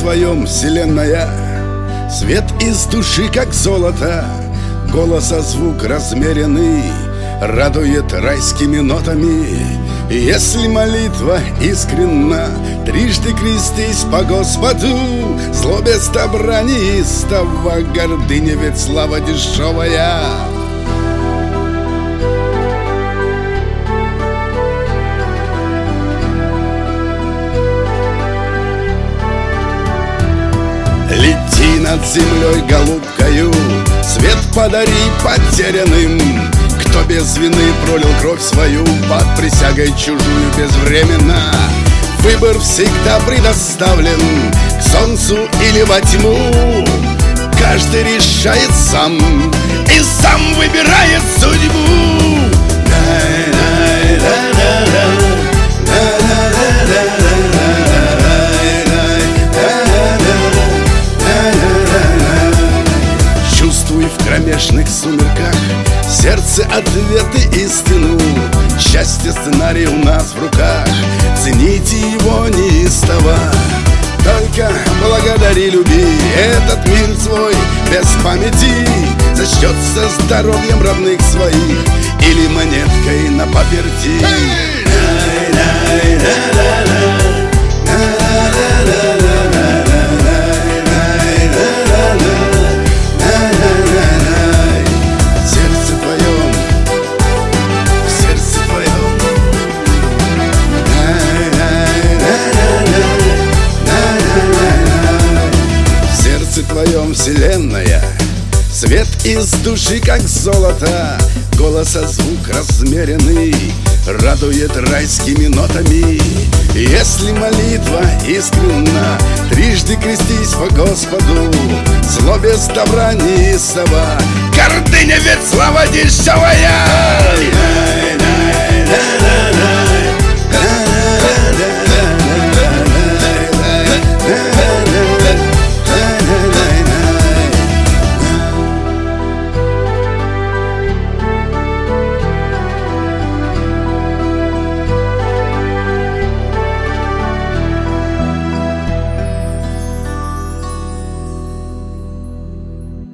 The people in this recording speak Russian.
твоем, вселенная, свет из души, как золото, голоса звук размеренный радует райскими нотами. Если молитва искренна, трижды крестись по Господу. Зло без добра неистово, гордыня ведь слава дешевая. Лети над землей голубкою, свет подари потерянным. Кто без вины пролил кровь свою, под присягой чужую безвременно. Выбор всегда предоставлен к солнцу или во тьму. Каждый решает сам и сам выбирает судьбу. Чувствуй в кромешных сумерках сердце ответы истину. Счастье сценарий у нас в руках, цените его неистово. Только благодари, люби этот мир свой без памяти. Зачтется здоровьем родных своих или монеткой на паперти. Твоем, вселенная, свет из души, как золото, голоса звук размеренный радует райскими нотами. Если молитва искренна, трижды крестись по Господу. Зло без добра неистово, гордыня ведь слава дешевая.